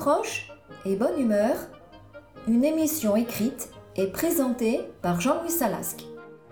Croche et Bonne Humeur, une émission écrite et présentée par Jean-Louis Salasque.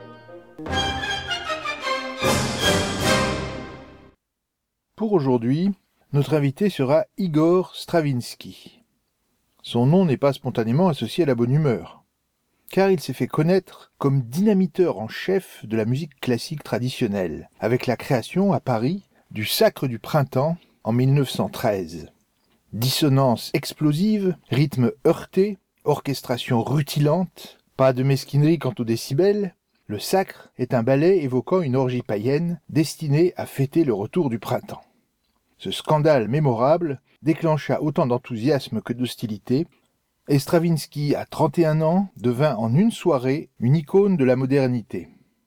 Pour aujourd'hui, notre invité sera Igor Stravinsky. Son nom n'est pas spontanément associé à la bonne humeur, car il s'est fait connaître comme dynamiteur en chef de la musique classique traditionnelle, avec la création à Paris du Sacre du Printemps en 1913. Dissonance explosive, rythme heurté, orchestration rutilante, pas de mesquinerie quant aux décibels, le Sacre est un ballet évoquant une orgie païenne destinée à fêter le retour du printemps. Ce scandale mémorable déclencha autant d'enthousiasme que d'hostilité, et Stravinsky, à 31 ans, devint en une soirée une icône de la modernité.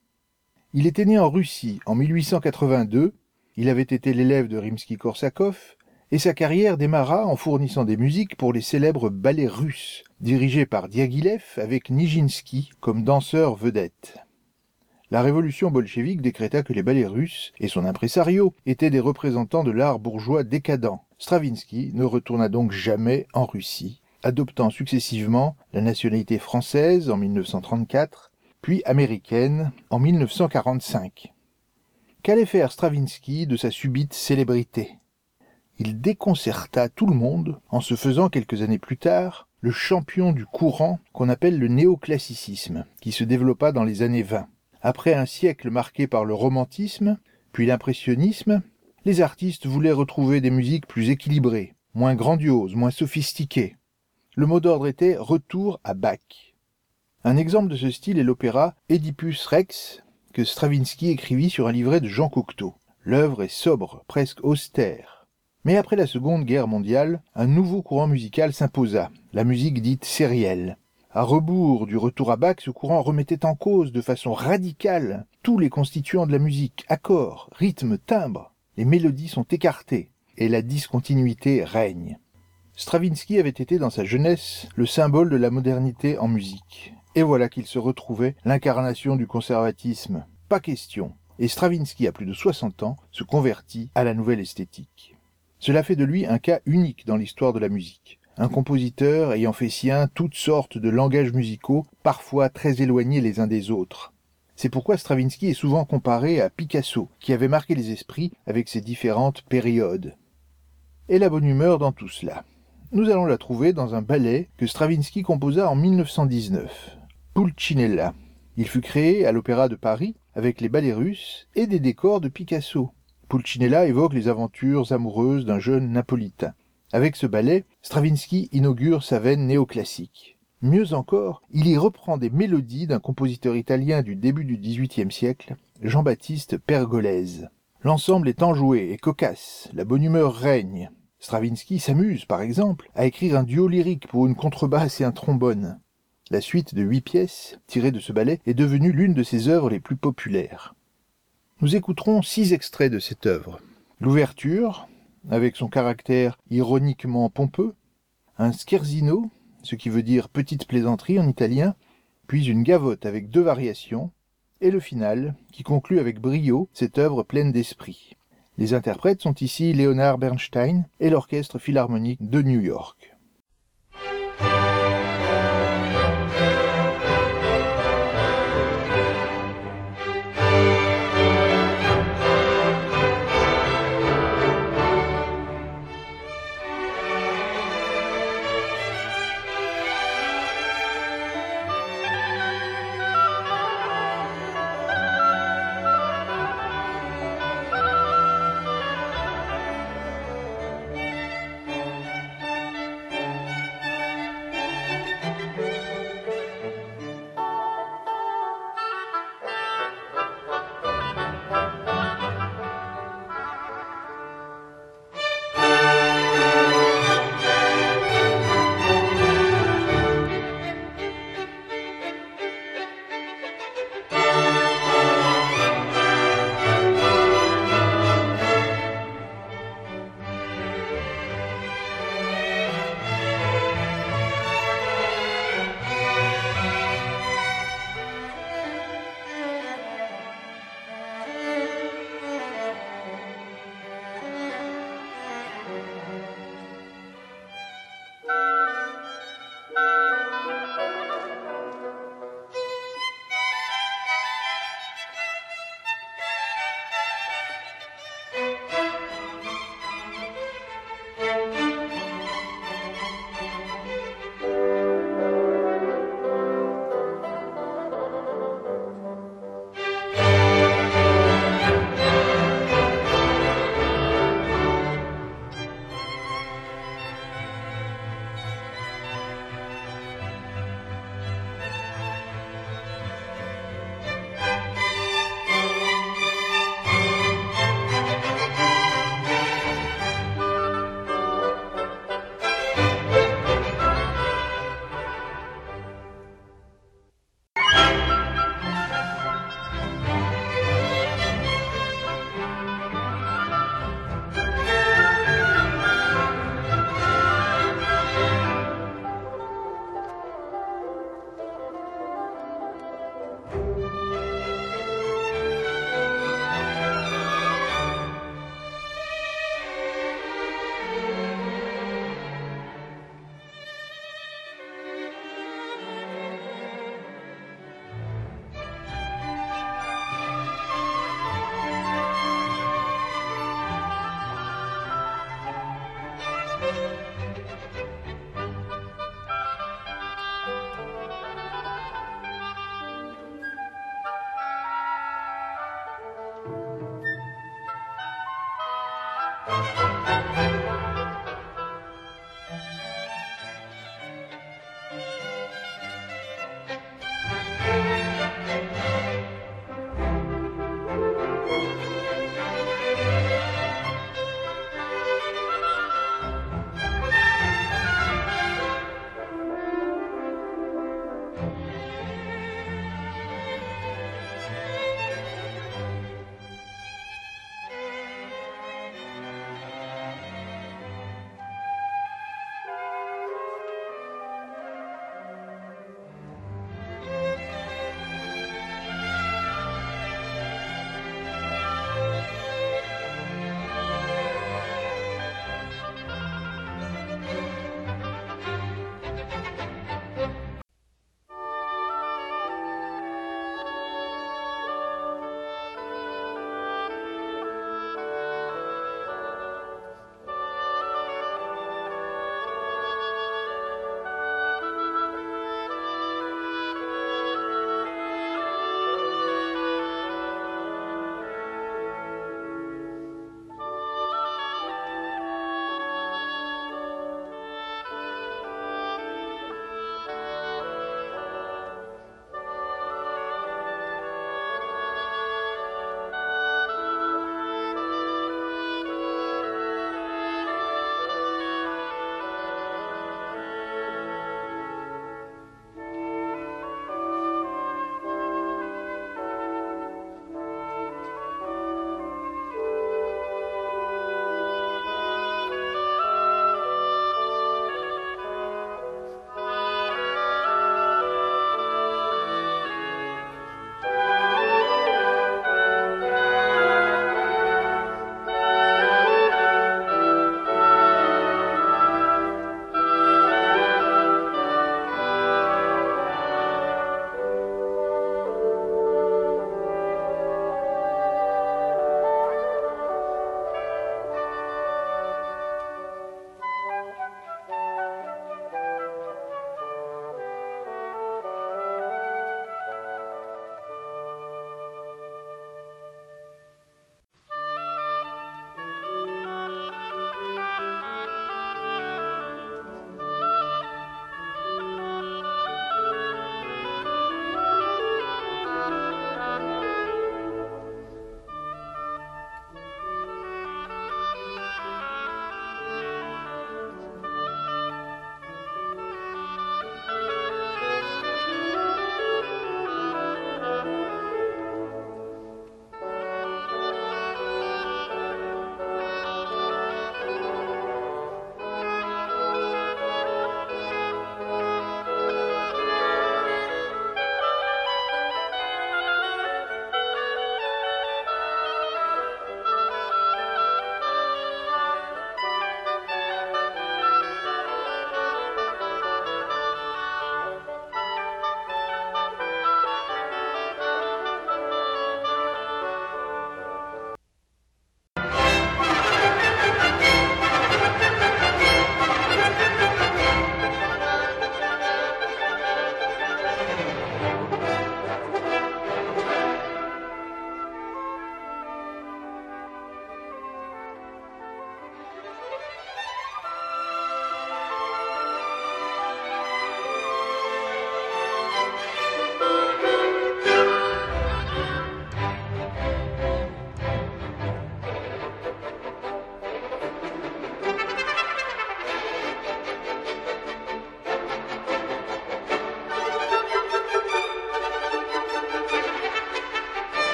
Il était né en Russie en 1882, il avait été l'élève de Rimsky-Korsakov, et sa carrière démarra en fournissant des musiques pour les célèbres ballets russes, dirigés par Diaghilev avec Nijinsky comme danseur vedette. La révolution bolchevique décréta que les ballets russes et son impresario étaient des représentants de l'art bourgeois décadent. Stravinsky ne retourna donc jamais en Russie, adoptant successivement la nationalité française en 1934, puis américaine en 1945. Qu'allait faire Stravinsky de sa subite célébrité ? Il déconcerta tout le monde en se faisant quelques années plus tard le champion du courant qu'on appelle le néoclassicisme, qui se développa dans les années 20. Après un siècle marqué par le romantisme, puis l'impressionnisme, les artistes voulaient retrouver des musiques plus équilibrées, moins grandioses, moins sophistiquées. Le mot d'ordre était « retour à Bach ». Un exemple de ce style est l'opéra « Oedipus Rex » que Stravinsky écrivit sur un livret de Jean Cocteau. L'œuvre est sobre, presque austère. Mais après la Seconde Guerre mondiale, un nouveau courant musical s'imposa, la musique dite sérielle. À rebours du retour à Bach, ce courant remettait en cause de façon radicale tous les constituants de la musique, accords, rythmes, timbres. Les mélodies sont écartées et la discontinuité règne. Stravinsky avait été dans sa jeunesse le symbole de la modernité en musique. Et voilà qu'il se retrouvait l'incarnation du conservatisme. Pas question. Et Stravinsky, à plus de 60 ans, se convertit à la nouvelle esthétique. Cela fait de lui un cas unique dans l'histoire de la musique. Un compositeur ayant fait sien toutes sortes de langages musicaux, parfois très éloignés les uns des autres. C'est pourquoi Stravinsky est souvent comparé à Picasso, qui avait marqué les esprits avec ses différentes périodes. Et la bonne humeur dans tout cela. Nous allons la trouver dans un ballet que Stravinsky composa en 1919, Pulcinella. Il fut créé à l'Opéra de Paris avec les ballets russes et des décors de Picasso. Pulcinella évoque les aventures amoureuses d'un jeune napolitain. Avec ce ballet, Stravinsky inaugure sa veine néoclassique. Mieux encore, il y reprend des mélodies d'un compositeur italien du début du XVIIIe siècle, Jean-Baptiste Pergolèse. L'ensemble est enjoué et cocasse, la bonne humeur règne. Stravinsky s'amuse, par exemple, à écrire un duo lyrique pour une contrebasse et un trombone. La suite de 8 pièces, tirées de ce ballet, est devenue l'une de ses œuvres les plus populaires. Nous écouterons 6 extraits de cette œuvre. L'ouverture, avec son caractère ironiquement pompeux, un scherzino, ce qui veut dire petite plaisanterie en italien, puis une gavotte avec 2 variations, et le final, qui conclut avec brio cette œuvre pleine d'esprit. Les interprètes sont ici Leonard Bernstein et l'Orchestre Philharmonique de New York.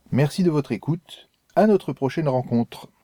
Merci de votre écoute. À notre prochaine rencontre.